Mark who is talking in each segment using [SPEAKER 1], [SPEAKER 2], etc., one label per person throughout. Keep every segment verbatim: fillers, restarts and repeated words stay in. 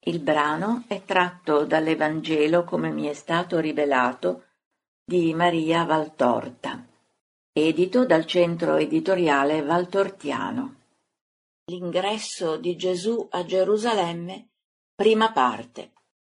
[SPEAKER 1] Il brano è tratto dall'Evangelo come mi è stato rivelato di Maria Valtorta, edito dal centro editoriale Valtortiano. L'ingresso di Gesù a Gerusalemme, prima parte.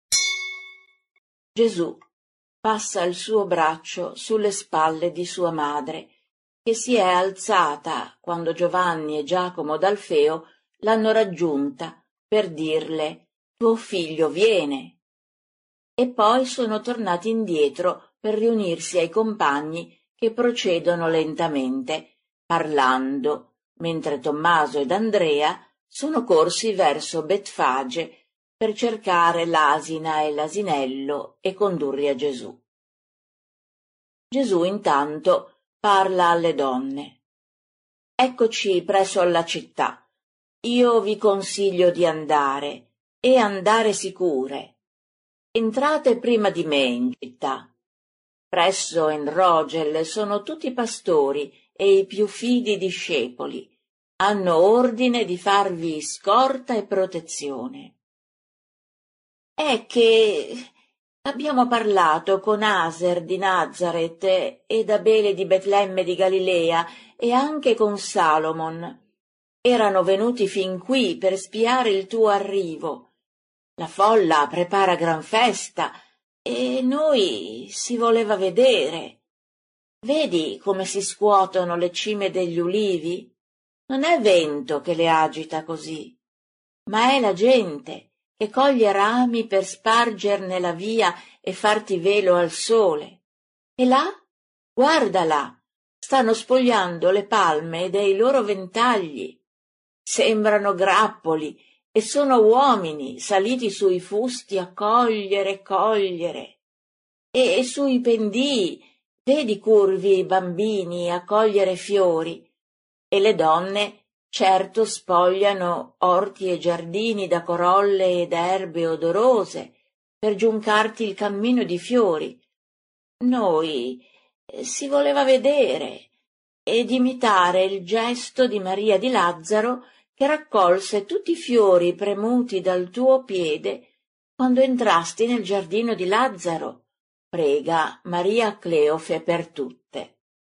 [SPEAKER 1] Gesù passa il suo braccio sulle spalle di sua madre, che si è alzata quando Giovanni e Giacomo d'Alfeo l'hanno raggiunta per dirle «Tuo figlio viene!» E poi sono tornati indietro per riunirsi ai compagni che procedono lentamente, parlando, mentre Tommaso ed Andrea sono corsi verso Betfage per cercare l'asina e l'asinello e condurli a Gesù. Gesù intanto parla alle donne. «Eccoci presso alla città. Io vi consiglio di andare, e andare sicure. Entrate prima di me in città. Presso Enrogel sono tutti pastori e i più fidi discepoli. Hanno ordine di farvi scorta e protezione. È che abbiamo parlato con Aser di Nazaret ed Abele di Betlemme di Galilea e anche con Salomon. Erano venuti fin qui per spiare il tuo arrivo. La folla prepara gran festa e noi si voleva vedere. Vedi come si scuotono le cime degli ulivi? Non è vento che le agita così, ma è la gente che coglie rami per spargerne la via e farti velo al sole. E là, guarda là, stanno spogliando le palme dei loro ventagli. Sembrano grappoli e sono uomini saliti sui fusti a cogliere, cogliere. E sui pendii vedi curvi i bambini a cogliere fiori, e le donne certo spogliano orti e giardini da corolle ed erbe odorose per giuncarti il cammino di fiori. Noi eh, si voleva vedere ed imitare il gesto di Maria di Lazzaro, che raccolse tutti i fiori premuti dal tuo piede quando entrasti nel giardino di Lazzaro. Prega Maria Cleofe per tutte.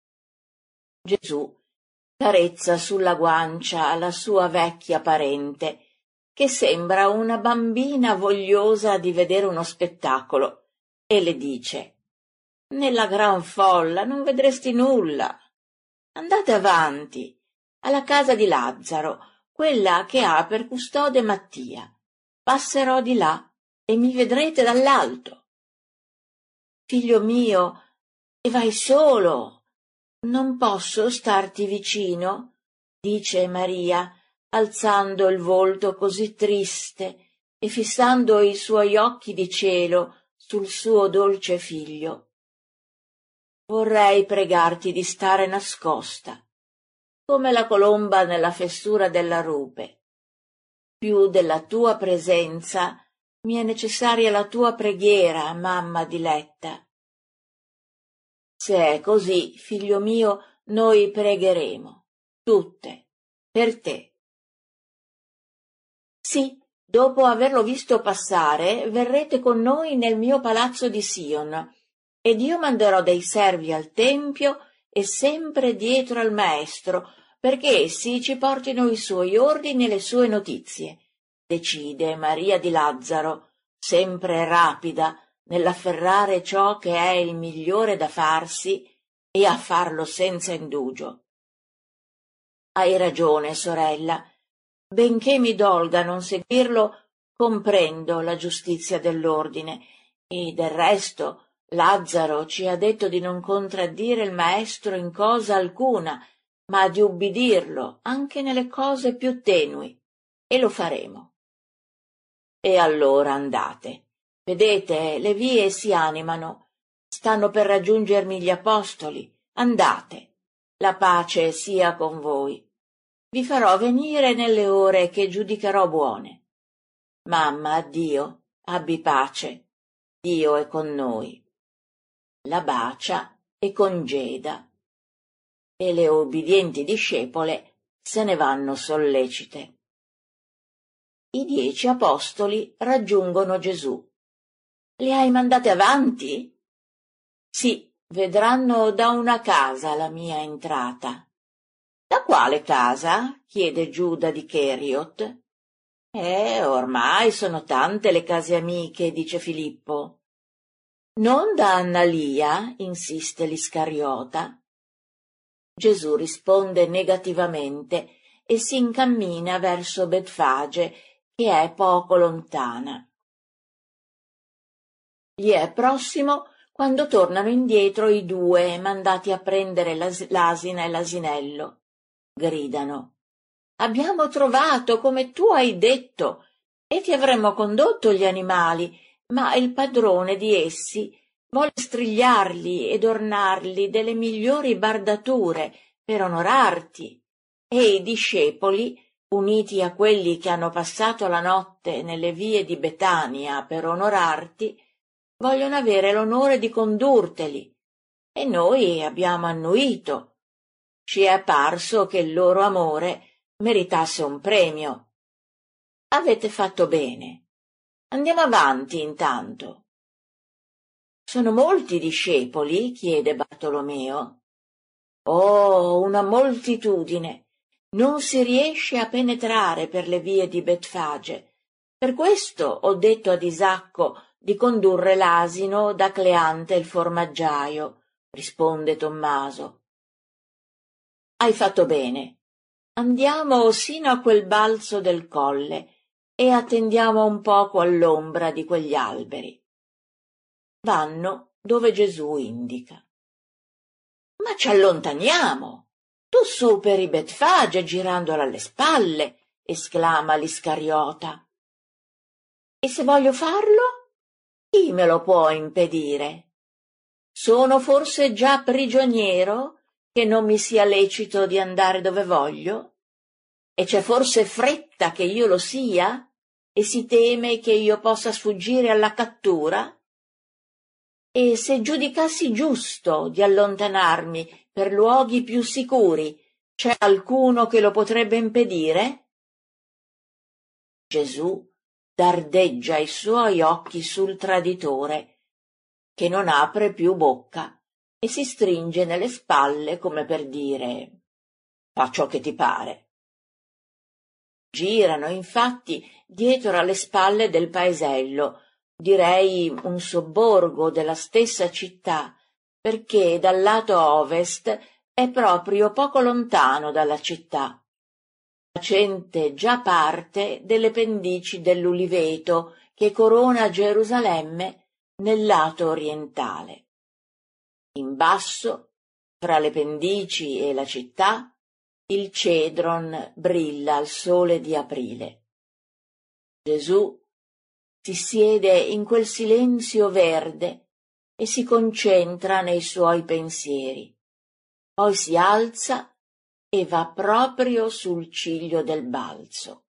[SPEAKER 1] Gesù carezza sulla guancia la sua vecchia parente, che sembra una bambina vogliosa di vedere uno spettacolo, e le dice: «Nella gran folla non vedresti nulla. Andate avanti, alla casa di Lazzaro, quella che ha per custode Mattia. Passerò di là e mi vedrete dall'alto». «Figlio mio, e vai solo? Non posso starti vicino?» dice Maria, alzando il volto così triste e fissando i suoi occhi di cielo sul suo dolce figlio. «Vorrei pregarti di stare nascosta, come la colomba nella fessura della rupe. Più della tua presenza mi è necessaria la tua preghiera, mamma diletta». «Se è così, figlio mio, noi pregheremo, tutte, per te». «Sì, dopo averlo visto passare, verrete con noi nel mio palazzo di Sion, ed io manderò dei servi al tempio e sempre dietro al maestro, perché essi ci portino i suoi ordini e le sue notizie», decide Maria di Lazzaro, sempre rapida nell'afferrare ciò che è il migliore da farsi e a farlo senza indugio. «Hai ragione, sorella. Benché mi dolga non seguirlo, comprendo la giustizia dell'ordine, e del resto Lazzaro ci ha detto di non contraddire il maestro in cosa alcuna, ma di ubbidirlo anche nelle cose più tenui, e lo faremo». «E allora andate. Vedete, le vie si animano. Stanno per raggiungermi gli apostoli. Andate. La pace sia con voi. Vi farò venire nelle ore che giudicherò buone. Mamma, addio. Abbi pace. Dio è con noi». La bacia e congeda. E le ubbidienti discepole se ne vanno sollecite. i dieci apostoli raggiungono Gesù. «Le hai mandate avanti?» «Sì, vedranno da una casa la mia entrata». «Da quale casa?» chiede Giuda di Cheriot. «Eh, ormai sono tante le case amiche», dice Filippo. «Non da Annalia?» insiste l'Iscariota. Gesù risponde negativamente e si incammina verso Betfage, che è poco lontana. Gli è prossimo quando tornano indietro i due mandati a prendere l'as- l'asina e l'asinello. Gridano: «Abbiamo trovato come tu hai detto e ti avremmo condotto gli animali, ma il padrone di essi volle strigliarli ed ornarli delle migliori bardature per onorarti, e i discepoli, uniti a quelli che hanno passato la notte nelle vie di Betania per onorarti, vogliono avere l'onore di condurteli, e noi abbiamo annuito. Ci è parso che il loro amore meritasse un premio. Avete fatto bene. Andiamo avanti intanto». «Sono molti discepoli?» chiede Bartolomeo. «Oh, una moltitudine. Non si riesce a penetrare per le vie di Betfage. Per questo ho detto ad Isacco di condurre l'asino da Cleante il formaggiaio», risponde Tommaso. «Hai fatto bene. Andiamo sino a quel balzo del colle e attendiamo un poco all'ombra di quegli alberi». Vanno dove Gesù indica. «Ma ci allontaniamo! Tu superi Betfage girandola alle spalle!» esclama l'Iscariota. «E se voglio farlo? Chi me lo può impedire? Sono forse già prigioniero che non mi sia lecito di andare dove voglio? E c'è forse fretta che io lo sia? E si teme che io possa sfuggire alla cattura? E se giudicassi giusto di allontanarmi per luoghi più sicuri, c'è alcuno che lo potrebbe impedire?» Gesù dardeggia i suoi occhi sul traditore, che non apre più bocca e si stringe nelle spalle come per dire: «Fa ciò che ti pare». Girano infatti dietro alle spalle del paesello, direi un sobborgo della stessa città, perché dal lato ovest è proprio poco lontano dalla città, facente già parte delle pendici dell'Uliveto che corona Gerusalemme nel lato orientale. In basso, fra le pendici e la città, il cedron brilla al sole di aprile. Gesù si siede in quel silenzio verde e si concentra nei suoi pensieri. Poi si alza e va proprio sul ciglio del balzo.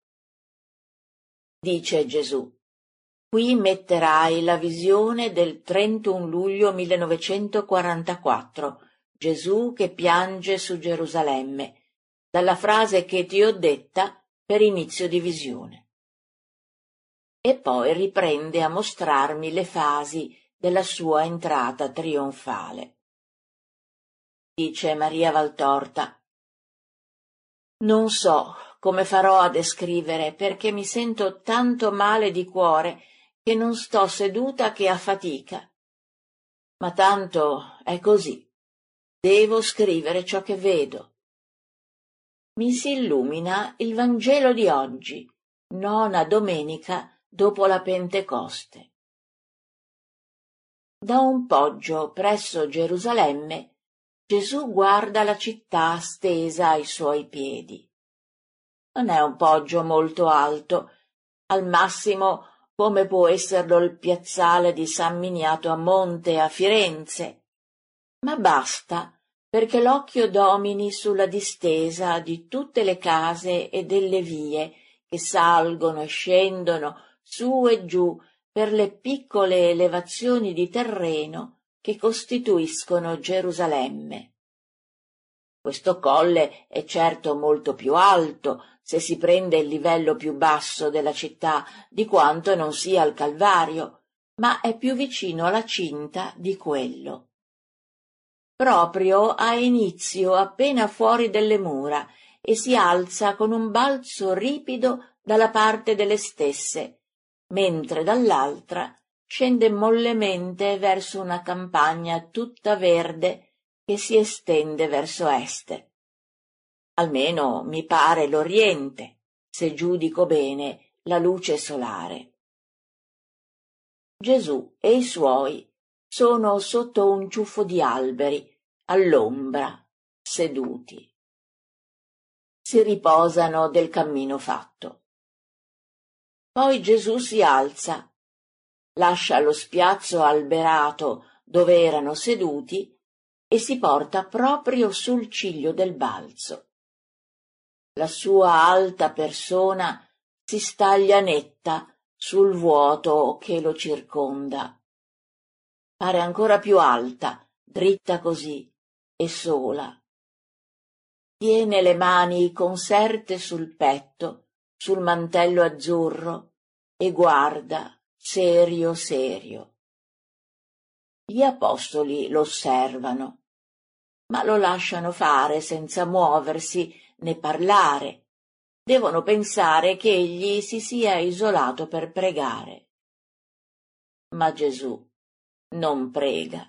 [SPEAKER 1] Dice Gesù: «Qui metterai la visione del trentuno luglio millenovecentoquarantaquattro, Gesù che piange su Gerusalemme, dalla frase che ti ho detta per inizio di visione». E poi riprende a mostrarmi le fasi della sua entrata trionfale. Dice Maria Valtorta: «Non so come farò a descrivere, perché mi sento tanto male di cuore che non sto seduta che a fatica. Ma tanto è così. Devo scrivere ciò che vedo». Mi si illumina il Vangelo di oggi, nona domenica dopo la Pentecoste. Da un poggio presso Gerusalemme, Gesù guarda la città stesa ai suoi piedi. Non è un poggio molto alto, al massimo come può esserlo il piazzale di San Miniato a Monte a Firenze, ma basta perché l'occhio domini sulla distesa di tutte le case e delle vie che salgono e scendono su e giù per le piccole elevazioni di terreno che costituiscono Gerusalemme. Questo colle è certo molto più alto se si prende il livello più basso della città di quanto non sia il Calvario, ma è più vicino alla cinta di quello. Proprio ha inizio appena fuori delle mura e si alza con un balzo ripido dalla parte delle stesse, mentre dall'altra scende mollemente verso una campagna tutta verde che si estende verso est. Almeno mi pare l'Oriente, se giudico bene la luce solare. Gesù e i suoi sono sotto un ciuffo di alberi, all'ombra, seduti. Si riposano del cammino fatto. Poi Gesù si alza, lascia lo spiazzo alberato dove erano seduti e si porta proprio sul ciglio del balzo. La sua alta persona si staglia netta sul vuoto che lo circonda. Pare ancora più alta, dritta così, e sola. Tiene le mani conserte sul petto, sul mantello azzurro, e guarda, serio serio. Gli apostoli lo osservano, ma lo lasciano fare senza muoversi né parlare. Devono pensare che egli si sia isolato per pregare. Ma Gesù non prega.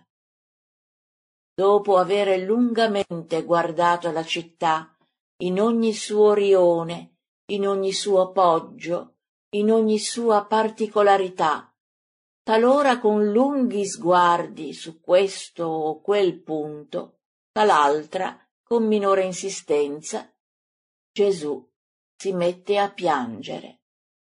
[SPEAKER 1] Dopo aver lungamente guardato la città, in ogni suo rione, in ogni suo poggio, in ogni sua particolarità, talora con lunghi sguardi su questo o quel punto, tal'altra con minore insistenza, Gesù si mette a piangere,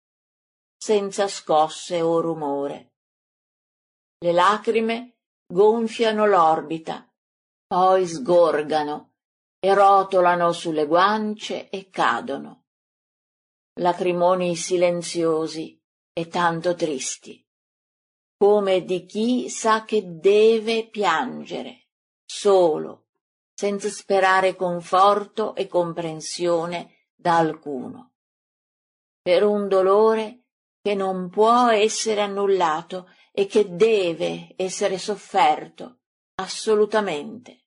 [SPEAKER 1] senza scosse o rumore. Le lacrime gonfiano l'orbita, poi sgorgano e rotolano sulle guance e cadono. Lacrimoni silenziosi e tanto tristi, come di chi sa che deve piangere, solo, senza sperare conforto e comprensione da alcuno, per un dolore che non può essere annullato e che deve essere sofferto assolutamente.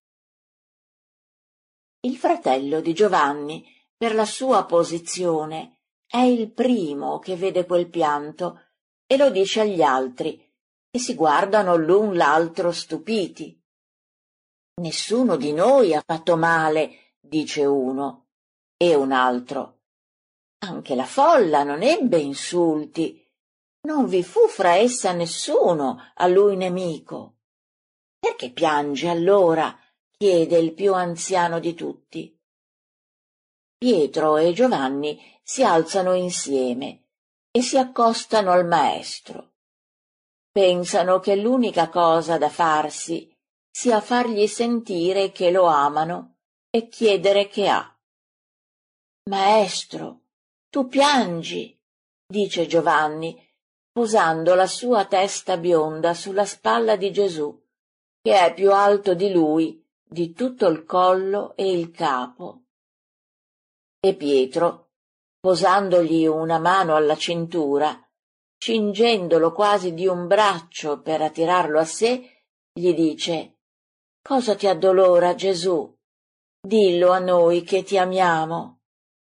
[SPEAKER 1] Il fratello di Giovanni, per la sua posizione, è il primo che vede quel pianto e lo dice agli altri, che si guardano l'un l'altro stupiti. Nessuno di noi ha fatto male, dice uno, e un altro. Anche la folla non ebbe insulti. Non vi fu fra essa nessuno a lui nemico. Perché piange allora? Chiede il più anziano di tutti. Pietro e Giovanni si alzano insieme e si accostano al maestro. Pensano che l'unica cosa da farsi sia fargli sentire che lo amano e chiedere che ha. Maestro, tu piangi, dice Giovanni, posando la sua testa bionda sulla spalla di Gesù, che è più alto di lui, di tutto il collo e il capo. E Pietro, posandogli una mano alla cintura, cingendolo quasi di un braccio per attirarlo a sé, gli dice: «Cosa ti addolora, Gesù? Dillo a noi che ti amiamo».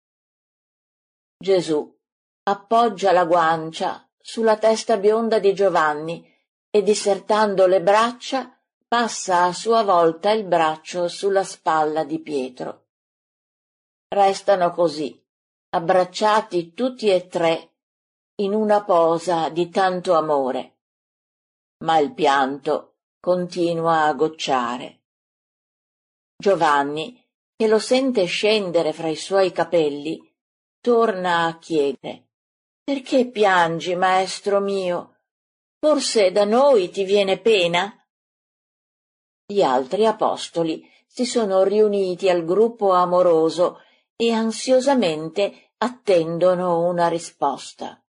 [SPEAKER 1] Gesù appoggia la guancia sulla testa bionda di Giovanni e, dissertando le braccia, passa a sua volta il braccio sulla spalla di Pietro. Restano così, abbracciati tutti e tre, in una posa di tanto amore. Ma il pianto continua a gocciare. Giovanni, che lo sente scendere fra i suoi capelli, torna a chiedere: «Perché piangi, maestro mio? Forse da noi ti viene pena?» Gli altri apostoli si sono riuniti al gruppo amoroso e ansiosamente attendono una risposta.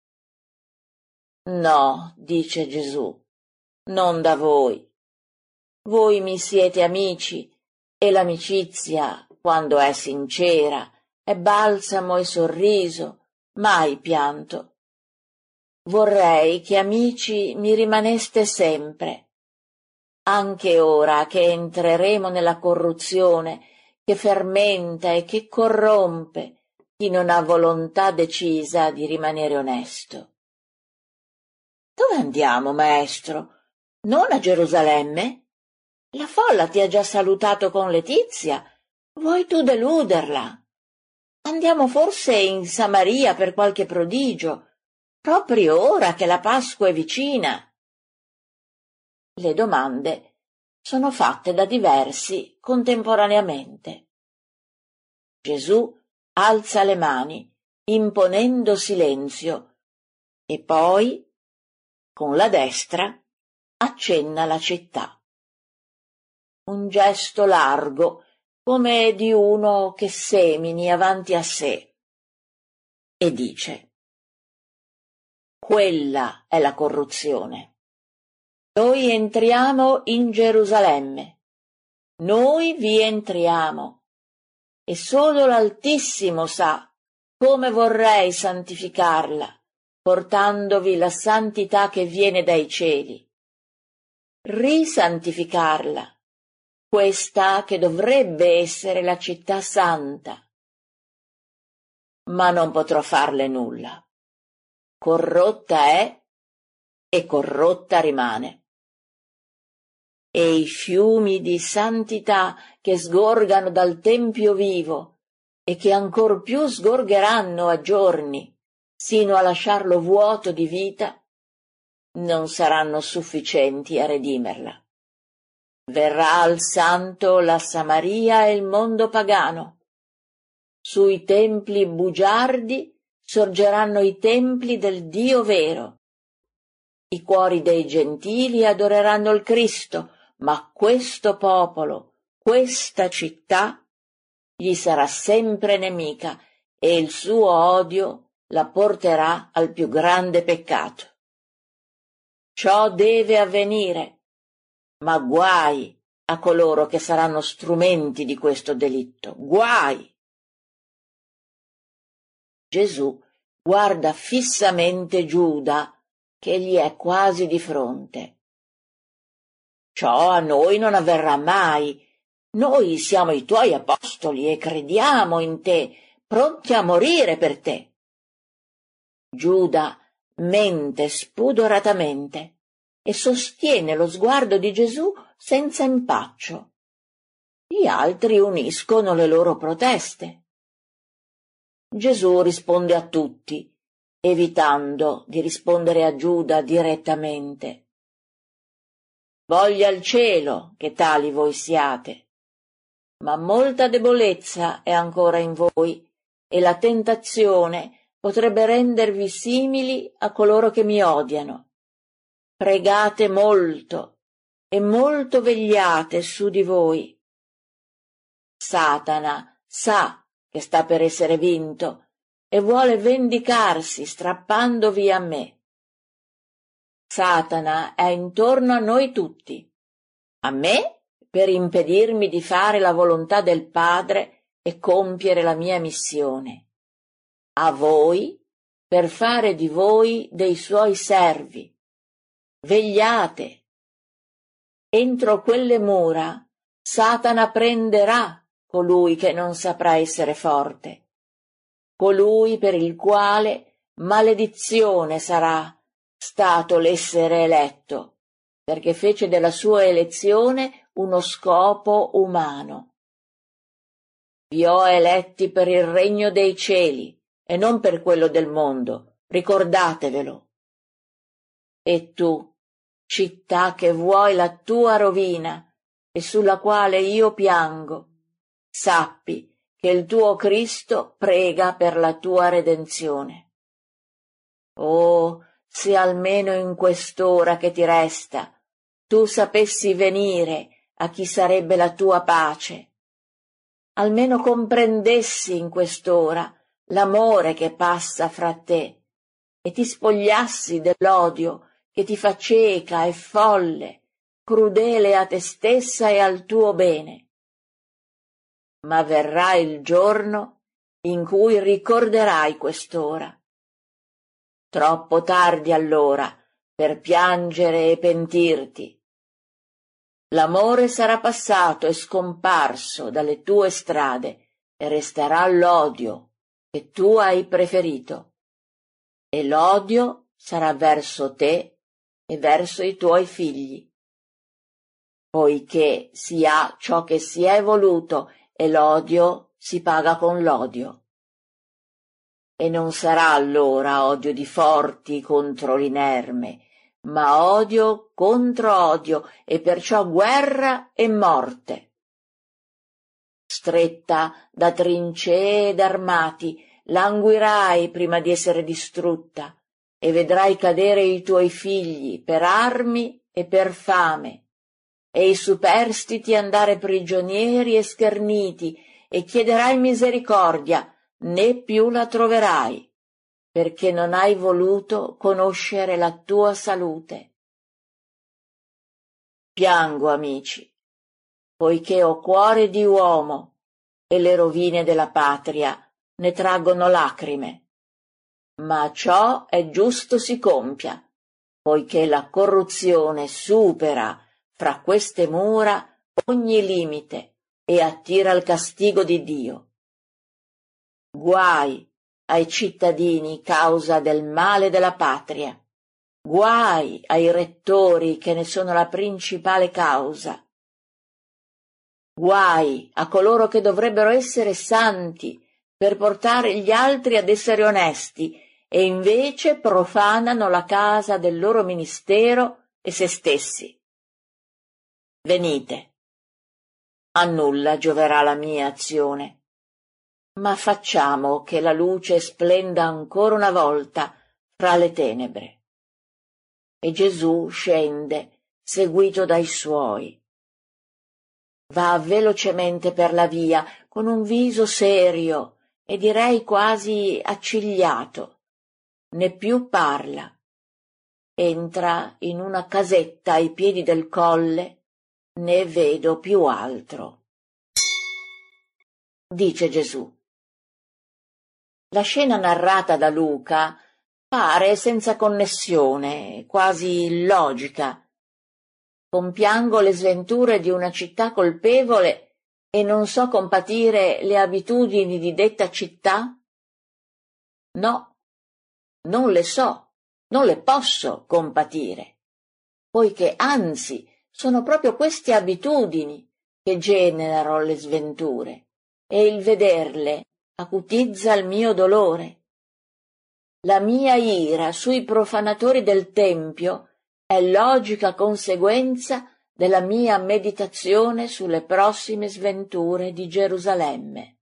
[SPEAKER 1] «No», dice Gesù, «non da voi. Voi mi siete amici E l'amicizia, quando è sincera, è balsamo e sorriso, mai pianto. Vorrei che amici mi rimaneste sempre, anche ora che entreremo nella corruzione che fermenta e che corrompe chi non ha volontà decisa di rimanere onesto. Dove andiamo, maestro? Non a Gerusalemme? La folla ti ha già salutato con letizia. Vuoi tu deluderla? Andiamo forse in Samaria per qualche prodigio, proprio ora che la Pasqua è vicina. Le domande sono fatte da diversi contemporaneamente. Gesù alza le mani, imponendo silenzio, e poi, con la destra, accenna la città. Un gesto largo, come di uno che semini avanti a sé, e dice: quella è la corruzione. Noi entriamo in Gerusalemme, noi vi entriamo, e solo l'Altissimo sa come vorrei santificarla, portandovi la santità che viene dai cieli. Risantificarla, questa che dovrebbe essere la città santa. Ma non potrò farle nulla. Corrotta è e corrotta rimane. E i fiumi di santità che sgorgano dal Tempio vivo e che ancor più sgorgeranno a giorni, sino a lasciarlo vuoto di vita, non saranno sufficienti a redimerla. Verrà al santo la Samaria e il mondo pagano. Sui templi bugiardi sorgeranno i templi del Dio vero. I cuori dei gentili adoreranno il Cristo, ma questo popolo, questa città, gli sarà sempre nemica e il suo odio la porterà al più grande peccato. Ciò deve avvenire, ma guai a coloro che saranno strumenti di questo delitto, guai! Gesù guarda fissamente Giuda, che gli è quasi di fronte. Ciò a noi non avverrà mai. Noi siamo i tuoi apostoli e crediamo in te, pronti a morire per te. Giuda mente spudoratamente e sostiene lo sguardo di Gesù senza impaccio. Gli altri uniscono le loro proteste. Gesù risponde a tutti, evitando di rispondere a Giuda direttamente. Voglia il cielo che tali voi siate, ma molta debolezza è ancora in voi e la tentazione potrebbe rendervi simili a coloro che mi odiano. Pregate molto e molto vegliate su di voi. Satana sa che sta per essere vinto e vuole vendicarsi strappandovi a me. Satana è intorno a noi tutti, a me per impedirmi di fare la volontà del Padre e compiere la mia missione, a voi per fare di voi dei suoi servi. Vegliate. Entro quelle mura Satana prenderà colui che non saprà essere forte, colui per il quale maledizione sarà stato l'essere eletto, perché fece della sua elezione uno scopo umano. Vi ho eletti per il regno dei cieli e non per quello del mondo, ricordatevelo. E tu, città che vuoi la tua rovina e sulla quale io piango, sappi che il tuo Cristo prega per la tua redenzione. Oh, se almeno in quest'ora che ti resta tu sapessi venire a chi sarebbe la tua pace, almeno comprendessi in quest'ora l'amore che passa fra te e ti spogliassi dell'odio che ti fa cieca e folle, crudele a te stessa e al tuo bene. ma verrà il giorno in cui ricorderai quest'ora. Troppo tardi allora per piangere e pentirti. L'amore sarà passato e scomparso dalle tue strade e resterà l'odio che tu hai preferito. E l'odio sarà verso te e verso i tuoi figli. Poiché si ha ciò che si è voluto e l'odio si paga con l'odio. E non sarà allora odio di forti contro l'inerme, ma odio contro odio, e perciò guerra e morte. Stretta da trincee ed armati, languirai prima di essere distrutta, e vedrai cadere i tuoi figli per armi e per fame, e i superstiti andare prigionieri e scherniti, e chiederai misericordia, né più la troverai, perché non hai voluto conoscere la tua salute. Piango, amici, poiché ho cuore di uomo e le rovine della patria ne traggono lacrime. Ma ciò è giusto si compia, poiché la corruzione supera fra queste mura ogni limite e attira il castigo di Dio. Guai ai cittadini causa del male della patria, guai ai rettori che ne sono la principale causa. Guai a coloro che dovrebbero essere santi per portare gli altri ad essere onesti e invece profanano la casa del loro ministero e se stessi. Venite, a nulla gioverà la mia azione, ma facciamo che la luce splenda ancora una volta fra le tenebre. E Gesù scende, seguito dai suoi. Va velocemente per la via, con un viso serio e direi quasi accigliato. Né più parla. Entra in una casetta ai piedi del colle, né vedo più altro. Dice Gesù. La scena narrata da Luca pare senza connessione, quasi illogica. Compiango le sventure di una città colpevole e non so compatire le abitudini di detta città? No, non le so, non le posso compatire, poiché anzi sono proprio queste abitudini che generano le sventure, e il vederle acutizza il mio dolore. La mia ira sui profanatori del Tempio è logica conseguenza della mia meditazione sulle prossime sventure di Gerusalemme.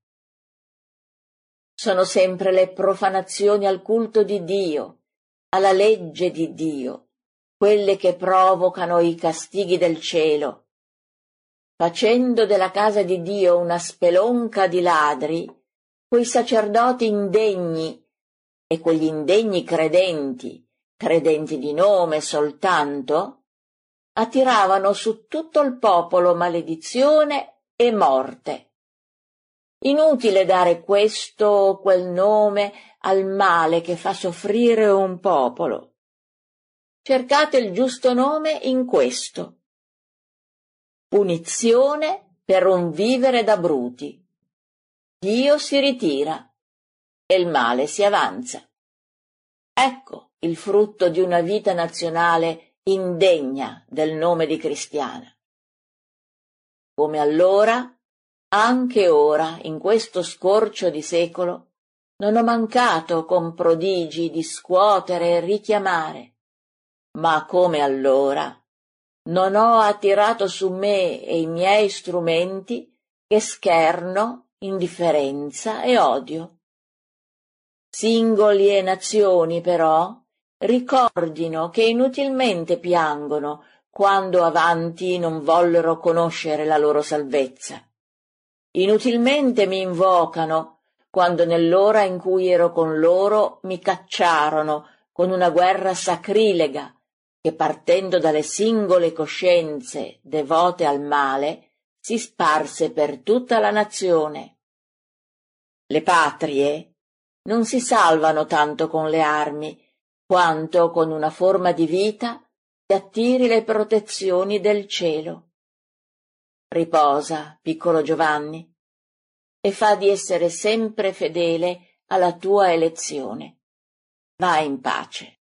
[SPEAKER 1] Sono sempre le profanazioni al culto di Dio, alla legge di Dio, quelle che provocano i castighi del cielo. Facendo della casa di Dio una spelonca di ladri, quei sacerdoti indegni e quegli indegni credenti, credenti di nome soltanto, attiravano su tutto il popolo maledizione e morte. Inutile dare questo o quel nome al male che fa soffrire un popolo. Cercate il giusto nome in questo. Punizione per un vivere da bruti. Dio si ritira e il male si avanza. Ecco il frutto di una vita nazionale indegna del nome di cristiana. Come allora, anche ora, in questo scorcio di secolo, non ho mancato con prodigi di scuotere e richiamare, ma come allora non ho attirato su me e i miei strumenti che scherno, indifferenza e odio. Singoli e nazioni, però, ricordino che inutilmente piangono quando avanti non vollero conoscere la loro salvezza. Inutilmente mi invocano quando nell'ora in cui ero con loro mi cacciarono con una guerra sacrilega che, partendo dalle singole coscienze devote al male, si sparse per tutta la nazione. Le patrie non si salvano tanto con le armi, quanto con una forma di vita che attiri le protezioni del cielo. Riposa, piccolo Giovanni, e fa di essere sempre fedele alla tua elezione. Va in pace.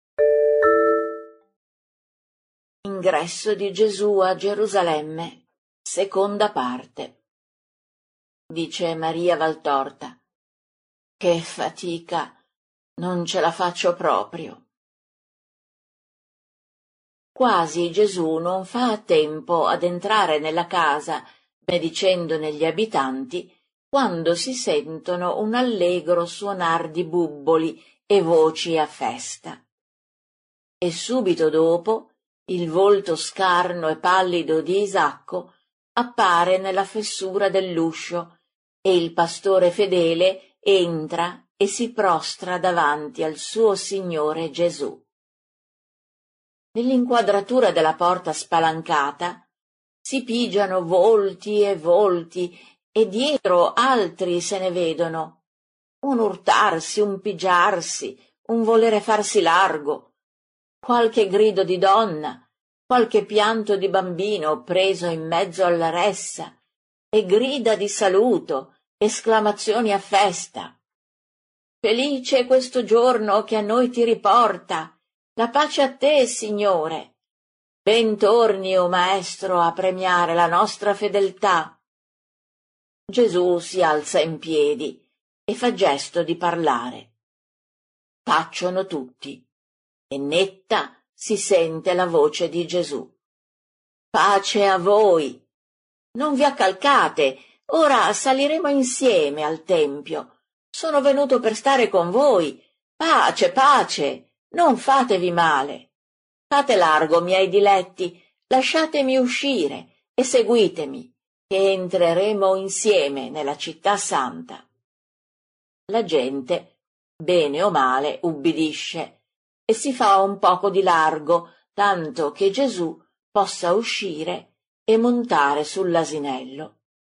[SPEAKER 1] Ingresso di Gesù a Gerusalemme, seconda parte. Dice Maria Valtorta: che fatica, non ce la faccio proprio. Quasi Gesù non fa a tempo ad entrare nella casa, benedicendone gli abitanti, quando si sentono un allegro suonar di bubboli e voci a festa. E subito dopo il volto scarno e pallido di Isacco appare nella fessura dell'uscio, e il pastore fedele entra e si prostra davanti al suo Signore Gesù. Nell'inquadratura della porta spalancata si pigiano volti e volti, e dietro altri se ne vedono, un urtarsi, un pigiarsi, un volere farsi largo, qualche grido di donna, qualche pianto di bambino preso in mezzo alla ressa, e grida di saluto, esclamazioni a festa. Felice questo giorno che a noi ti riporta, la pace a te, Signore. Ben torni, o Maestro, a premiare la nostra fedeltà. Gesù si alza in piedi e fa gesto di parlare. Tacciono tutti, e netta si sente la voce di Gesù. Pace a voi! Non vi accalcate, ora saliremo insieme al Tempio. Sono venuto per stare con voi. Pace, pace! Non fatevi male. Fate largo, miei diletti, lasciatemi uscire e seguitemi, che entreremo insieme nella città santa. La gente, bene o male, ubbidisce e si fa un poco di largo, tanto che Gesù possa uscire e montare sull'asinello.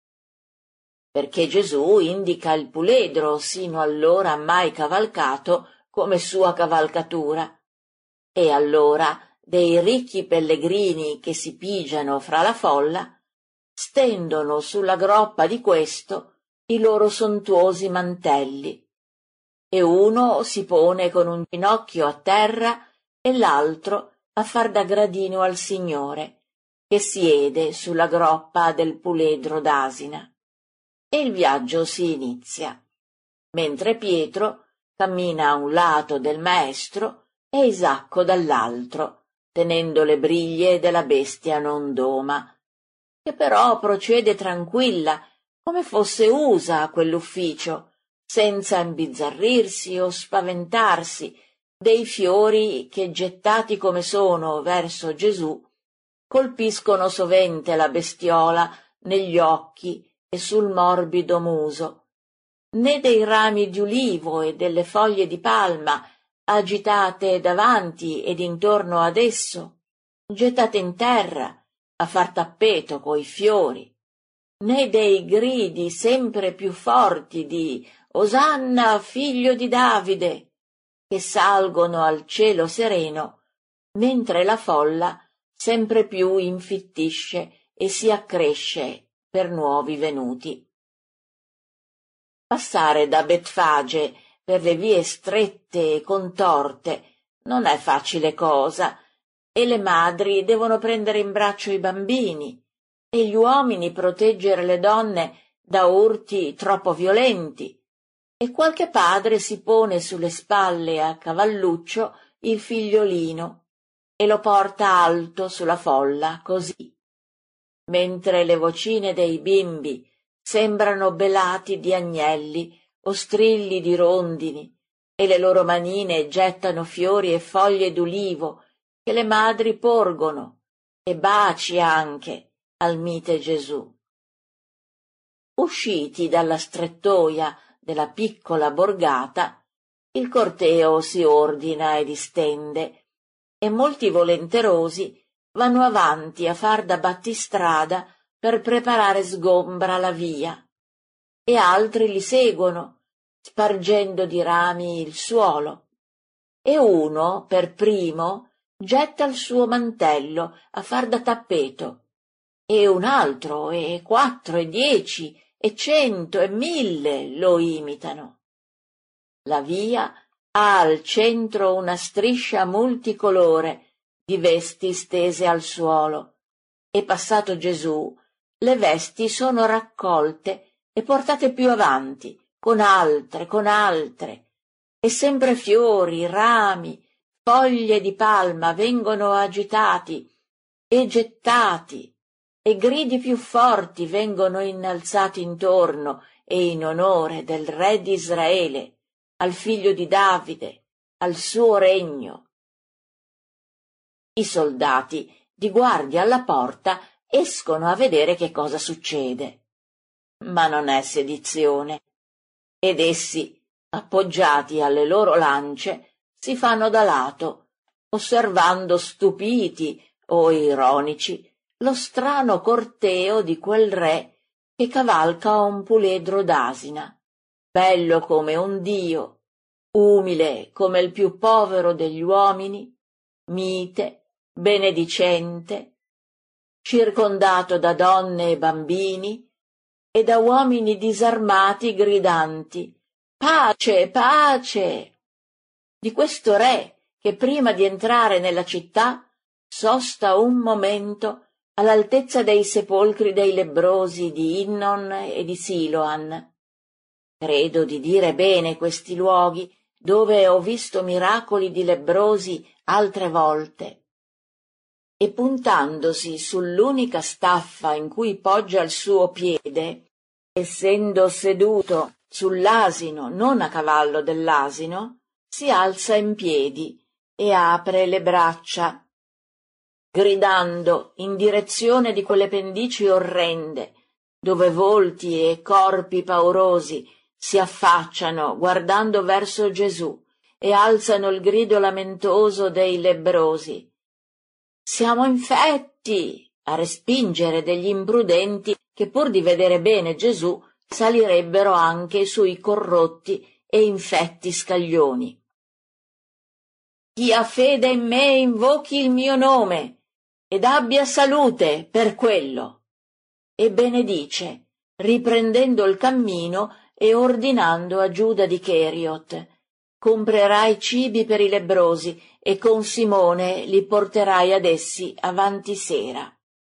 [SPEAKER 1] Perché Gesù indica il puledro, sino allora mai cavalcato, come sua cavalcatura, e allora dei ricchi pellegrini che si pigiano fra la folla stendono sulla groppa di questo i loro sontuosi mantelli, e uno si pone con un ginocchio a terra e l'altro a far da gradino al Signore, che siede sulla groppa del puledro d'asina, e il viaggio si inizia, mentre Pietro cammina a un lato del maestro e Isacco dall'altro, tenendo le briglie della bestia non doma, che però procede tranquilla, come fosse usa a quell'ufficio, senza imbizzarrirsi o spaventarsi dei fiori che, gettati come sono verso Gesù, colpiscono sovente la bestiola negli occhi e sul morbido muso, né dei rami di ulivo e delle foglie di palma agitate davanti ed intorno ad esso, gettate in terra a far tappeto coi fiori, né dei gridi sempre più forti di «Osanna, figlio di Davide», che salgono al cielo sereno, mentre la folla sempre più infittisce e si accresce per nuovi venuti. Passare da Betfage per le vie strette e contorte non è facile cosa, e le madri devono prendere in braccio i bambini, e gli uomini proteggere le donne da urti troppo violenti, e qualche padre si pone sulle spalle a cavalluccio il figliolino e lo porta alto sulla folla così, mentre le vocine dei bimbi sembrano belati di agnelli o strilli di rondini, e le loro manine gettano fiori e foglie d'ulivo che le madri porgono, e baci anche al mite Gesù. Usciti dalla strettoia della piccola borgata, il corteo si ordina e distende, e molti volenterosi vanno avanti a far da battistrada per preparare sgombra la via, e altri li seguono, spargendo di rami il suolo, e uno, per primo, getta il suo mantello a far da tappeto, e un altro, e quattro, e dieci, e cento, e mille lo imitano. La via ha al centro una striscia multicolore di vesti stese al suolo, e passato Gesù, le vesti sono raccolte e portate più avanti, con altre, con altre, e sempre fiori, rami, foglie di palma vengono agitati e gettati, e gridi più forti vengono innalzati intorno e in onore del Re di Israele, al figlio di Davide, al suo regno. I soldati di guardia alla porta escono a vedere che cosa succede. Ma non è sedizione, ed essi, appoggiati alle loro lance, si fanno da lato, osservando stupiti o ironici lo strano corteo di quel re che cavalca un puledro d'asina, bello come un dio, umile come il più povero degli uomini, mite, benedicente, circondato da donne e bambini e da uomini disarmati gridanti «Pace, pace!» Di questo re che prima di entrare nella città sosta un momento all'altezza dei sepolcri dei lebbrosi di Innon e di Siloan. Credo di dire bene questi luoghi dove ho visto miracoli di lebbrosi altre volte. E puntandosi sull'unica staffa in cui poggia il suo piede, essendo seduto sull'asino, non a cavallo dell'asino, si alza in piedi e apre le braccia, gridando in direzione di quelle pendici orrende, dove volti e corpi paurosi si affacciano guardando verso Gesù e alzano il grido lamentoso dei lebbrosi. «Siamo infetti!» a respingere degli imprudenti che pur di vedere bene Gesù salirebbero anche sui corrotti e infetti scaglioni. «Chi ha fede in me invochi il mio nome ed abbia salute per quello!» e benedice, riprendendo il cammino e ordinando a Giuda di Cheriot: «Comprerai cibi per i lebbrosi e con Simone li porterai ad essi avanti sera».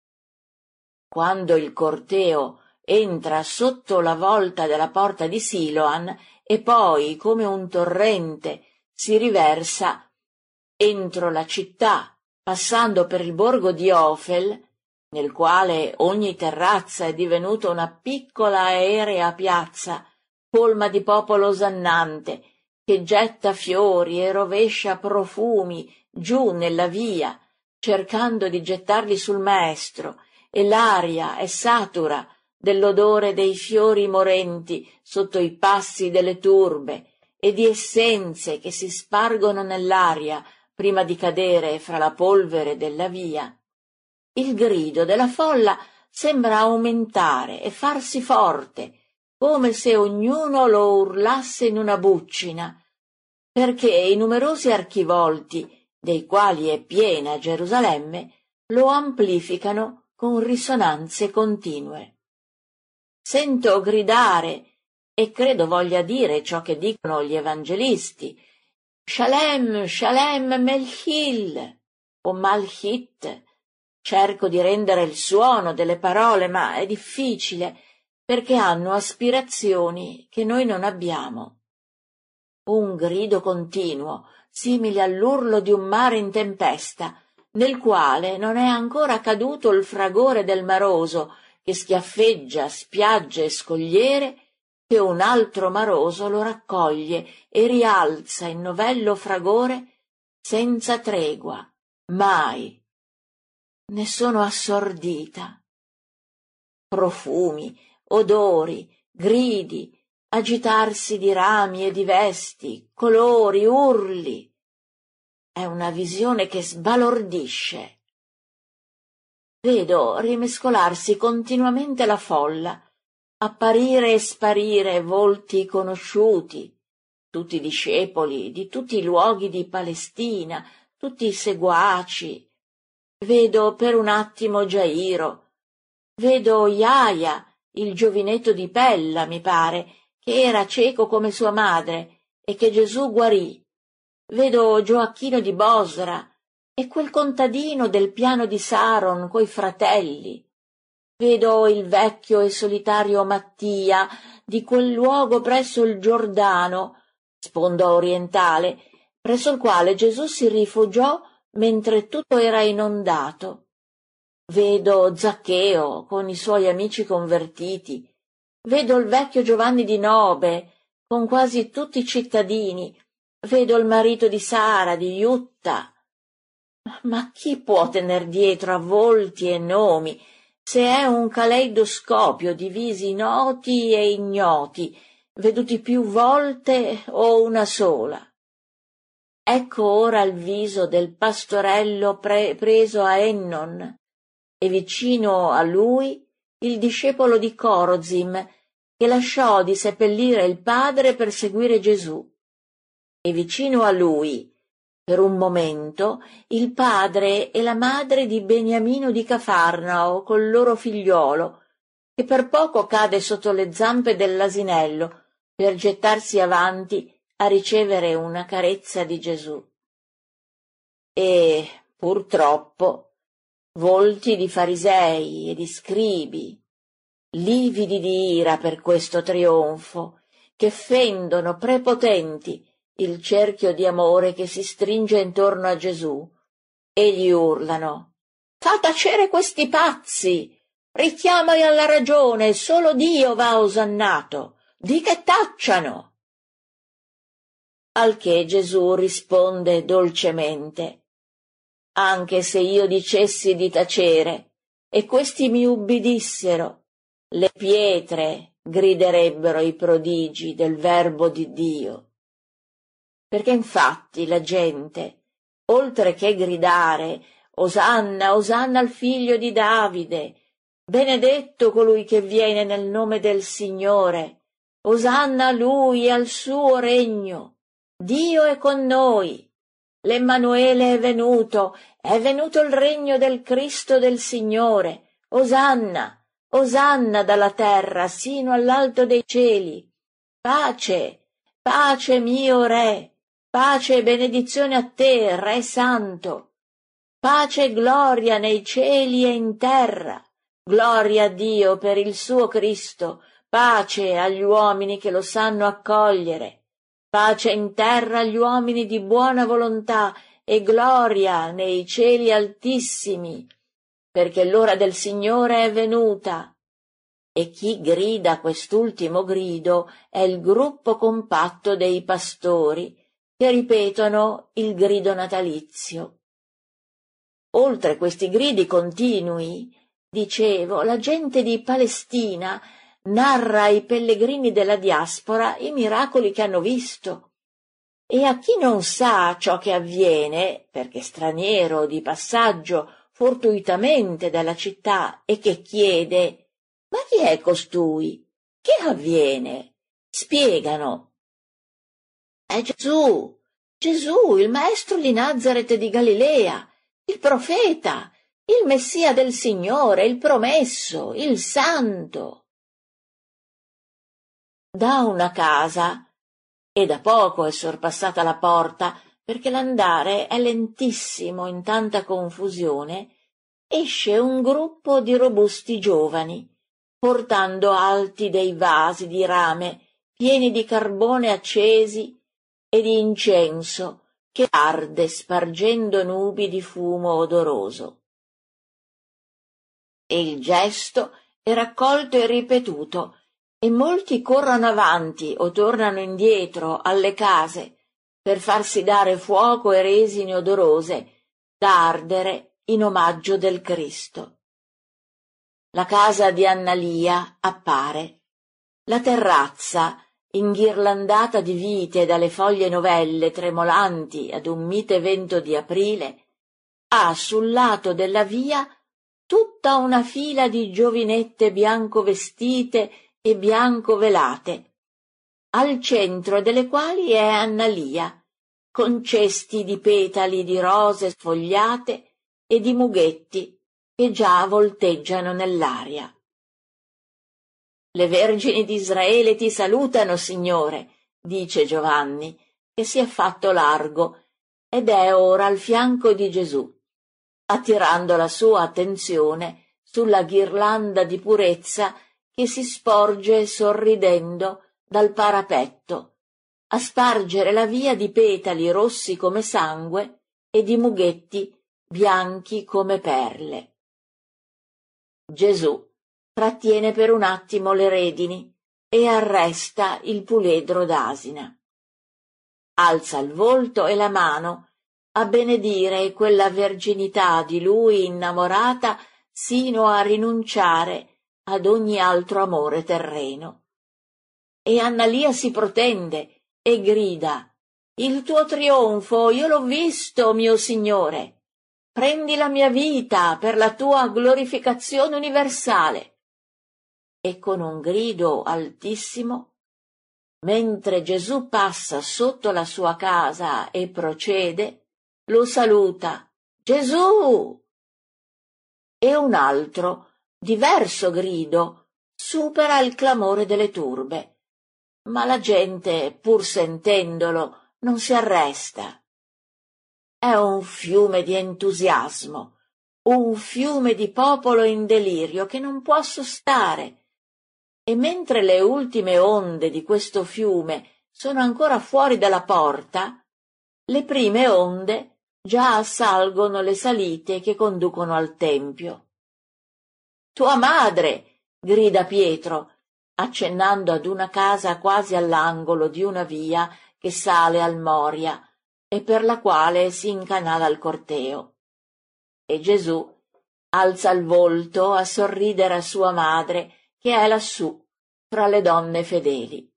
[SPEAKER 1] Quando il corteo entra sotto la volta della porta di Siloan e poi, come un torrente, si riversa entro la città, passando per il borgo di Ofel, nel quale ogni terrazza è divenuta una piccola aerea piazza, colma di popolo osannante, che getta fiori e rovescia profumi giù nella via, cercando di gettarli sul maestro, e l'aria è satura dell'odore dei fiori morenti sotto i passi delle turbe e di essenze che si spargono nell'aria prima di cadere fra la polvere della via. Il grido della folla sembra aumentare e farsi forte, come se ognuno lo urlasse in una buccina, perché i numerosi archivolti, dei quali è piena Gerusalemme, lo amplificano con risonanze continue. Sento gridare, e credo voglia dire ciò che dicono gli evangelisti: «Shalem, Shalem Melchil» o Malchit. Cerco di rendere il suono delle parole, ma è difficile, perché hanno aspirazioni che noi non abbiamo. Un grido continuo, simile all'urlo di un mare in tempesta, nel quale non è ancora caduto il fragore del maroso che schiaffeggia spiagge e scogliere, che un altro maroso lo raccoglie e rialza in novello fragore senza tregua, mai. Ne sono assordita. Profumi, odori, gridi, agitarsi di rami e di vesti, colori, urli. È una visione che sbalordisce. Vedo rimescolarsi continuamente la folla, apparire e sparire volti conosciuti, tutti discepoli di tutti i luoghi di Palestina, tutti seguaci. Vedo per un attimo Gairo, vedo Iaia, il giovinetto di Pella, mi pare, che era cieco come sua madre e che Gesù guarì. Vedo Gioacchino di Bosra e quel contadino del piano di Saron coi fratelli. Vedo il vecchio e solitario Mattia di quel luogo presso il Giordano, sponda orientale, presso il quale Gesù si rifugiò mentre tutto era inondato. Vedo Zaccheo con i suoi amici convertiti. Vedo il vecchio Giovanni di Nobe con quasi tutti i cittadini. Vedo il marito di Sara, di Iutta. Ma chi può tener dietro a volti e nomi, se è un caleidoscopio di visi noti e ignoti, veduti più volte o una sola? Ecco ora il viso del pastorello pre- preso a Ennon, e vicino a lui il discepolo di Corozim, che lasciò di seppellire il padre per seguire Gesù. E vicino a lui, per un momento, il padre e la madre di Beniamino di Cafarnao col loro figliolo, che per poco cade sotto le zampe dell'asinello per gettarsi avanti a ricevere una carezza di Gesù. E, purtroppo, volti di farisei e di scribi, lividi di ira per questo trionfo, che fendono prepotenti il cerchio di amore che si stringe intorno a Gesù, e gli urlano: «Fa tacere questi pazzi! Richiamali alla ragione, solo Dio va osannato! Di che tacciano!» Al che Gesù risponde dolcemente: «Anche se io dicessi di tacere, e questi mi ubbidissero, le pietre griderebbero i prodigi del verbo di Dio». Perché infatti la gente, oltre che gridare «Osanna, Osanna al figlio di Davide», «Benedetto colui che viene nel nome del Signore», «Osanna a lui e al suo regno», «Dio è con noi», «L'Emmanuele è venuto, è venuto il regno del Cristo del Signore», «Osanna, Osanna dalla terra sino all'alto dei cieli», «Pace, pace mio Re, pace e benedizione a te, Re Santo, pace e gloria nei cieli e in terra, gloria a Dio per il suo Cristo, pace agli uomini che lo sanno accogliere, pace in terra agli uomini di buona volontà e gloria nei cieli altissimi, perché l'ora del Signore è venuta. E chi grida quest'ultimo grido è il gruppo compatto dei pastori, che ripetono il grido natalizio. Oltre questi gridi continui, dicevo, la gente di Palestina narra ai pellegrini della diaspora i miracoli che hanno visto. E a chi non sa ciò che avviene, perché straniero di passaggio fortuitamente dalla città, e che chiede «Ma chi è costui? Che avviene?» spiegano: «È Gesù, Gesù, il maestro di Nazaret di Galilea, il profeta, il Messia del Signore, il promesso, il santo». Da una casa, e da poco è sorpassata la porta, perché l'andare è lentissimo in tanta confusione, esce un gruppo di robusti giovani, portando alti dei vasi di rame pieni di carbone accesi e di incenso che arde spargendo nubi di fumo odoroso. E il gesto è raccolto e ripetuto, e molti corrono avanti o tornano indietro alle case per farsi dare fuoco e resine odorose da ardere in omaggio del Cristo. La casa di Annalia appare. La terrazza, inghirlandata di vite dalle foglie novelle tremolanti ad un mite vento di aprile, ha sul lato della via tutta una fila di giovinette bianco vestite e bianco velate, al centro delle quali è Annalia, con cesti di petali di rose sfogliate e di mughetti che già volteggiano nell'aria. Le vergini di Israele ti salutano, Signore, dice Giovanni, che si è fatto largo ed è ora al fianco di Gesù, attirando la sua attenzione sulla ghirlanda di purezza che si sporge sorridendo dal parapetto, a spargere la via di petali rossi come sangue e di mughetti bianchi come perle. Gesù trattiene per un attimo le redini e arresta il puledro d'asina. Alza il volto e la mano a benedire quella verginità di lui innamorata sino a rinunciare ad ogni altro amore terreno. E Annalia si protende e grida: «Il tuo trionfo io l'ho visto, mio Signore! Prendi la mia vita per la tua glorificazione universale!» E con un grido altissimo, mentre Gesù passa sotto la sua casa e procede, lo saluta: «Gesù!» E un altro, diverso grido supera il clamore delle turbe, ma la gente, pur sentendolo, non si arresta. È un fiume di entusiasmo, un fiume di popolo in delirio che non può sostare, e mentre le ultime onde di questo fiume sono ancora fuori dalla porta, le prime onde già assalgono le salite che conducono al tempio. «Tua madre!» grida Pietro, accennando ad una casa quasi all'angolo di una via che sale al Moria e per la quale si incanala il corteo. E Gesù alza il volto a sorridere a sua madre, che è lassù fra le donne fedeli.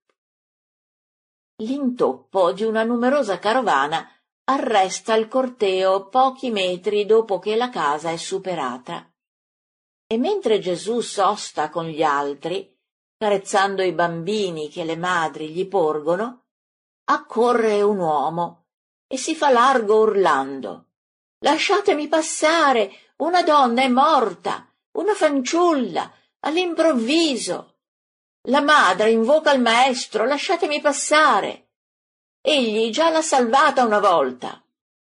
[SPEAKER 1] L'intoppo di una numerosa carovana arresta il corteo pochi metri dopo che la casa è superata. E mentre Gesù sosta con gli altri, carezzando i bambini che le madri gli porgono, accorre un uomo e si fa largo urlando: «Lasciatemi passare! Una donna è morta! Una fanciulla! All'improvviso! La madre invoca il maestro: lasciatemi passare! Egli già l'ha salvata una volta!»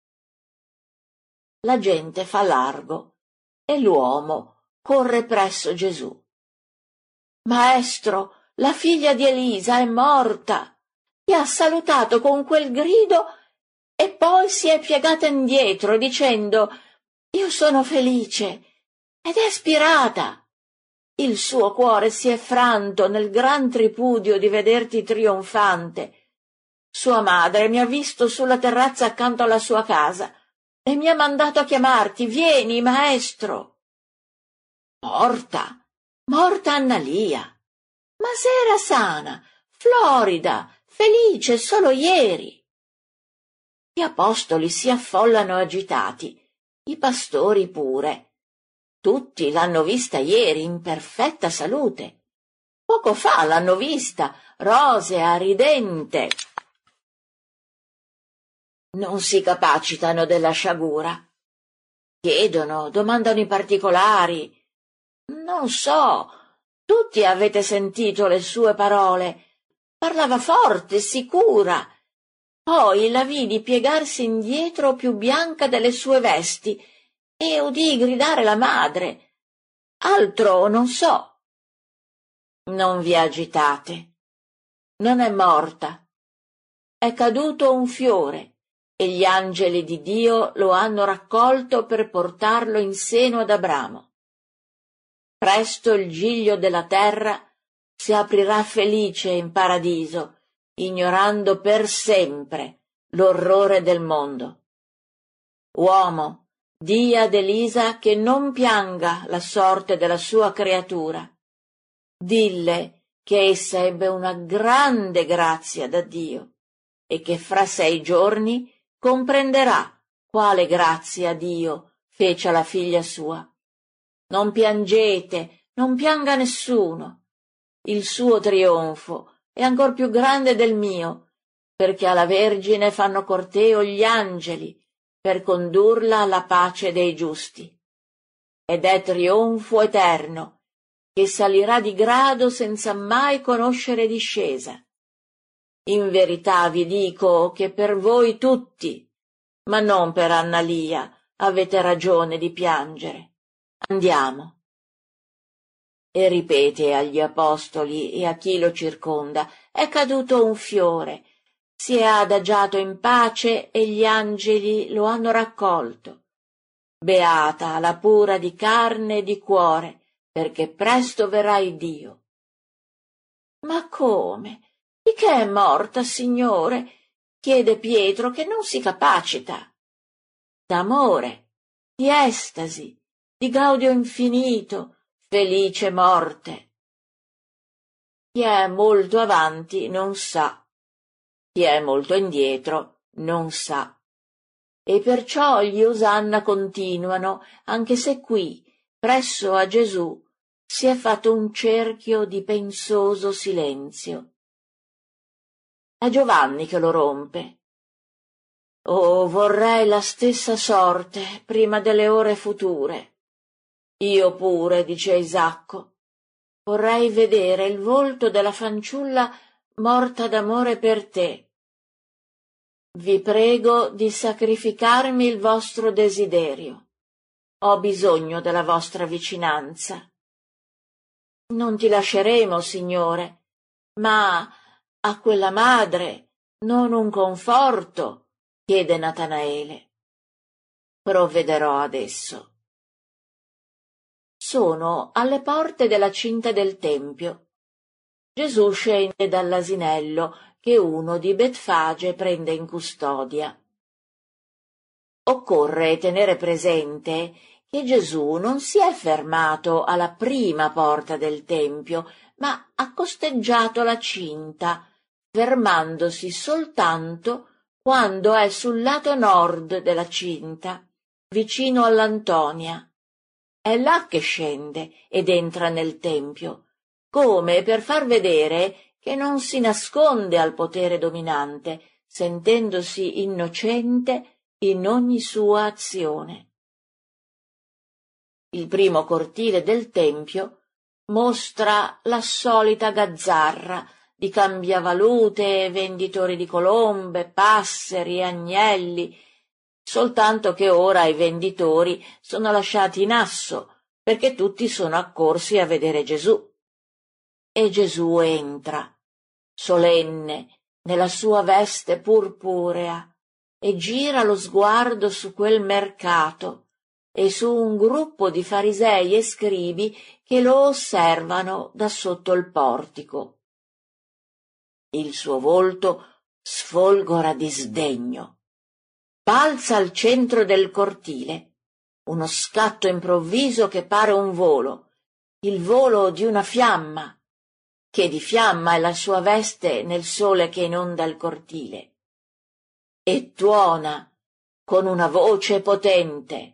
[SPEAKER 1] La gente fa largo e l'uomo corre presso Gesù. «Maestro, la figlia di Elisa è morta!» Ti ha salutato con quel grido e poi si è piegata indietro dicendo: «Io sono felice», ed è spirata. Il suo cuore si è franto nel gran tripudio di vederti trionfante. Sua madre mi ha visto sulla terrazza accanto alla sua casa e mi ha mandato a chiamarti: «Vieni, maestro!» Morta, morta Annalia, ma se era sana, florida, felice solo ieri. Gli apostoli si affollano agitati, i pastori pure. Tutti l'hanno vista ieri in perfetta salute. Poco fa l'hanno vista, rosea, ridente. Non si capacitano della sciagura. Chiedono, domandano i particolari. Non so, tutti avete sentito le sue parole. Parlava forte, sicura. Poi la vidi piegarsi indietro più bianca delle sue vesti e udii gridare la madre. Altro non so. Non vi agitate. Non è morta. È caduto un fiore e gli angeli di Dio lo hanno raccolto per portarlo in seno ad Abramo. Presto il giglio della terra si aprirà felice in paradiso, ignorando per sempre l'orrore del mondo. Uomo, di ad Elisa che non pianga la sorte della sua creatura. Dille che essa ebbe una grande grazia da Dio e che fra sei giorni comprenderà quale grazia Dio fece alla figlia sua. Non piangete, non pianga nessuno. Il suo trionfo è ancor più grande del mio, perché alla Vergine fanno corteo gli angeli per condurla alla pace dei giusti. Ed è trionfo eterno, che salirà di grado senza mai conoscere discesa. In verità vi dico che per voi tutti, ma non per Annalia, avete ragione di piangere. Andiamo. E ripete agli apostoli e a chi lo circonda: è caduto un fiore, si è adagiato in pace e gli angeli lo hanno raccolto. Beata la pura di carne e di cuore, perché presto verrà il Dio. Ma come? Di che è morta, Signore? Chiede Pietro, che non si capacita. D'amore, di estasi, di gaudio infinito, felice morte. Chi è molto avanti non sa, chi è molto indietro non sa. E perciò gli osanna continuano, anche se qui, presso a Gesù, si è fatto un cerchio di pensoso silenzio. È Giovanni che lo rompe. Oh, vorrei la stessa sorte prima delle ore future. Io pure, dice Isacco, vorrei vedere il volto della fanciulla morta d'amore per te. Vi prego di sacrificarmi il vostro desiderio. Ho bisogno della vostra vicinanza. Non ti lasceremo, Signore, ma a quella madre non un conforto, chiede Natanaele. Provvederò adesso. Sono alle porte della cinta del Tempio. Gesù scende dall'asinello che uno di Betfage prende in custodia. Occorre tenere presente che Gesù non si è fermato alla prima porta del Tempio, ma ha costeggiato la cinta, fermandosi soltanto quando è sul lato nord della cinta, vicino all'Antonia. È là che scende ed entra nel Tempio, come per far vedere che non si nasconde al potere dominante, sentendosi innocente in ogni sua azione. Il primo cortile del Tempio mostra la solita gazzarra di cambiavalute, venditori di colombe, passeri, agnelli, soltanto che ora i venditori sono lasciati in asso, perché tutti sono accorsi a vedere Gesù. E Gesù entra, solenne, nella sua veste purpurea, e gira lo sguardo su quel mercato e su un gruppo di farisei e scribi che lo osservano da sotto il portico. Il suo volto sfolgora di sdegno. Balza al centro del cortile, uno scatto improvviso che pare un volo, il volo di una fiamma, che di fiamma è la sua veste nel sole che inonda il cortile, e tuona con una voce potente: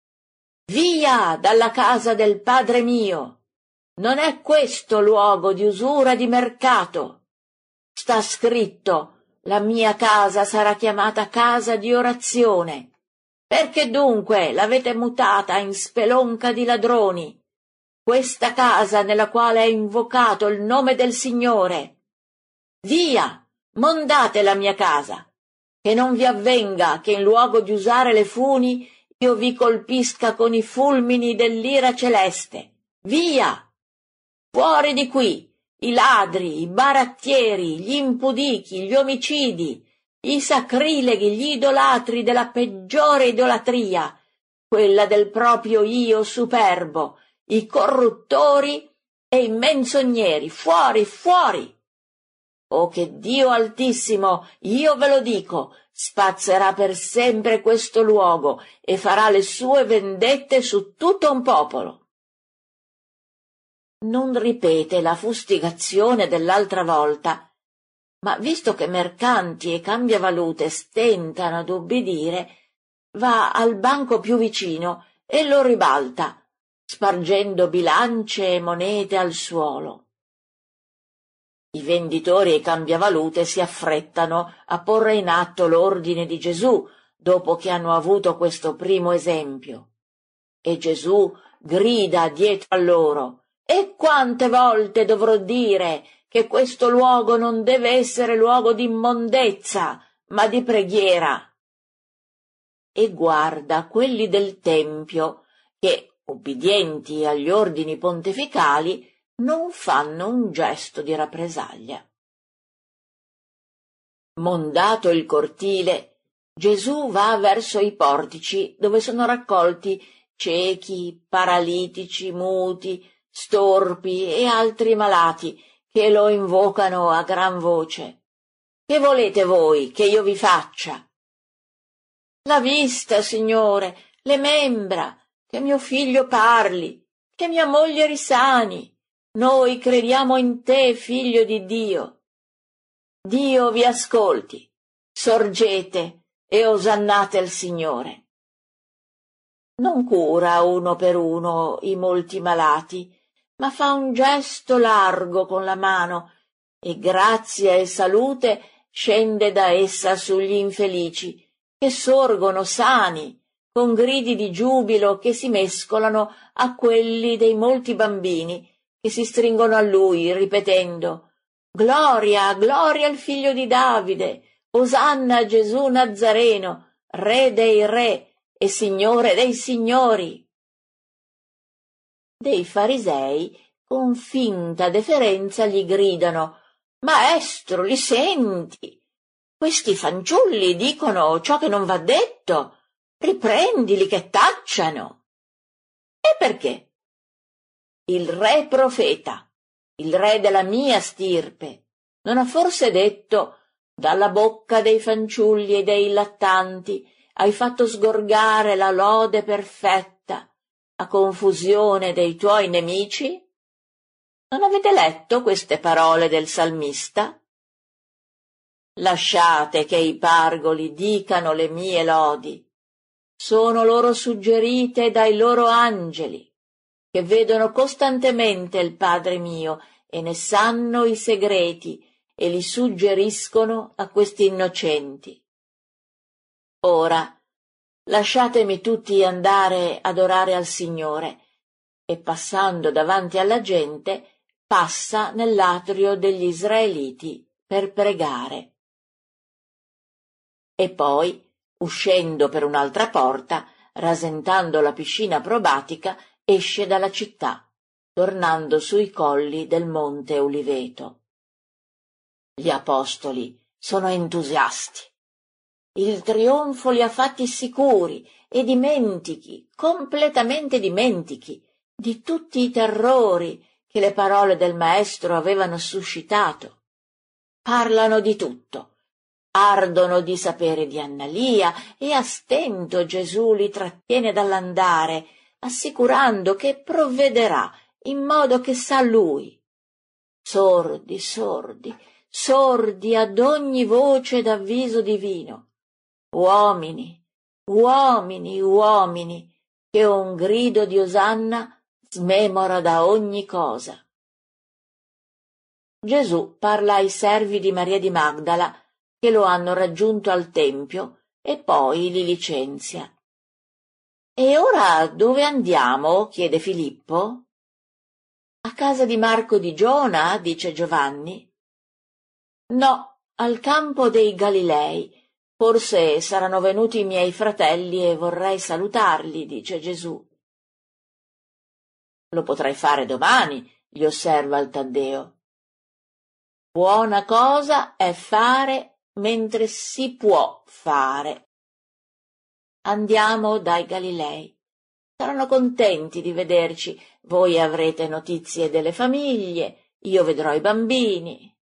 [SPEAKER 1] «Via dalla casa del Padre mio! Non è questo luogo di usura e di mercato! Sta scritto: la mia casa sarà chiamata casa di orazione. Perché dunque l'avete mutata in spelonca di ladroni? Questa casa nella quale è invocato il nome del Signore. Via, mondate la mia casa, che non vi avvenga che in luogo di usare le funi io vi colpisca con i fulmini dell'ira celeste. Via! Fuori di qui! I ladri, i barattieri, gli impudichi, gli omicidi, i sacrileghi, gli idolatri della peggiore idolatria, quella del proprio io superbo, i corruttori e i menzogneri, fuori, fuori! O che Dio Altissimo, io ve lo dico, spazzerà per sempre questo luogo e farà le sue vendette su tutto un popolo. Non ripete la fustigazione dell'altra volta, ma visto che mercanti e cambiavalute stentano ad ubbidire, va al banco più vicino e lo ribalta, spargendo bilance e monete al suolo. I venditori e i cambiavalute si affrettano a porre in atto l'ordine di Gesù dopo che hanno avuto questo primo esempio. E Gesù grida dietro a loro: «E quante volte dovrò dire che questo luogo non deve essere luogo di immondezza, ma di preghiera?» E guarda quelli del Tempio che, ubbidienti agli ordini pontificali, non fanno un gesto di rappresaglia. Mondato il cortile, Gesù va verso i portici dove sono raccolti ciechi, paralitici, muti, storpi e altri malati che lo invocano a gran voce. «Che volete voi che io vi faccia?» «La vista, Signore, le membra, che mio figlio parli, che mia moglie risani. Noi crediamo in te, Figlio di Dio». «Dio vi ascolti, sorgete e osannate al Signore». Non cura uno per uno i molti malati, ma fa un gesto largo con la mano, e grazia e salute scende da essa sugli infelici, che sorgono sani, con gridi di giubilo che si mescolano a quelli dei molti bambini che si stringono a lui, ripetendo: «Gloria, gloria al figlio di Davide, osanna a Gesù Nazareno, re dei re e signore dei signori». Dei farisei, con finta deferenza, gli gridano: «Maestro, li senti? Questi fanciulli dicono ciò che non va detto. Riprendili che tacciano». E perché? Il re profeta, il re della mia stirpe, non ha forse detto: «Dalla bocca dei fanciulli e dei lattanti hai fatto sgorgare la lode perfetta, a confusione dei tuoi nemici»? Non avete letto queste parole del salmista? «Lasciate che i pargoli dicano le mie lodi. Sono loro suggerite dai loro angeli, che vedono costantemente il Padre mio e ne sanno i segreti e li suggeriscono a questi innocenti. Ora lasciatemi tutti andare ad orare al Signore». E passando davanti alla gente, passa nell'atrio degli Israeliti per pregare. E poi, uscendo per un'altra porta, rasentando la piscina probatica, esce dalla città, tornando sui colli del Monte Oliveto. Gli apostoli sono entusiasti. Il trionfo li ha fatti sicuri e dimentichi, completamente dimentichi, di tutti i terrori che le parole del Maestro avevano suscitato. Parlano di tutto, ardono di sapere di Annalia e a stento Gesù li trattiene dall'andare, assicurando che provvederà in modo che sa lui. Sordi, sordi, sordi ad ogni voce d'avviso divino. Uomini, uomini, uomini, che un grido di osanna smemora da ogni cosa. Gesù parla ai servi di Maria di Magdala, che lo hanno raggiunto al tempio, e poi li licenzia. «E ora dove andiamo?» chiede Filippo. «A casa di Marco di Giona?» dice Giovanni. «No, al campo dei Galilei. Forse saranno venuti i miei fratelli e vorrei salutarli», dice Gesù. «Lo potrai fare domani», gli osserva il Taddeo. «Buona cosa è fare mentre si può fare. Andiamo dai Galilei. Saranno contenti di vederci. Voi avrete notizie delle famiglie, io vedrò i bambini.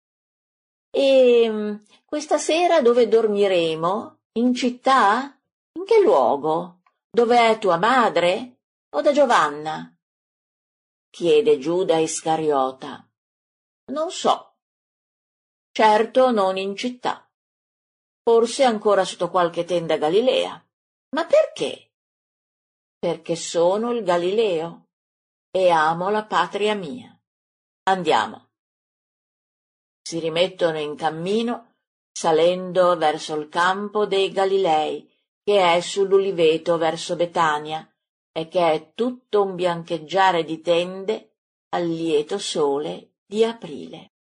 [SPEAKER 1] E questa sera dove dormiremo? In città? In che luogo? Dove è tua madre? O da Giovanna?» chiede Giuda Iscariota. «Non so. Certo non in città. Forse ancora sotto qualche tenda Galilea. Ma perché?» «Perché sono il Galileo. e amo la patria mia. Andiamo. Si rimettono in cammino, salendo verso il campo dei Galilei, che è sull'uliveto verso Betania, e che è tutto un biancheggiare di tende al lieto sole di aprile.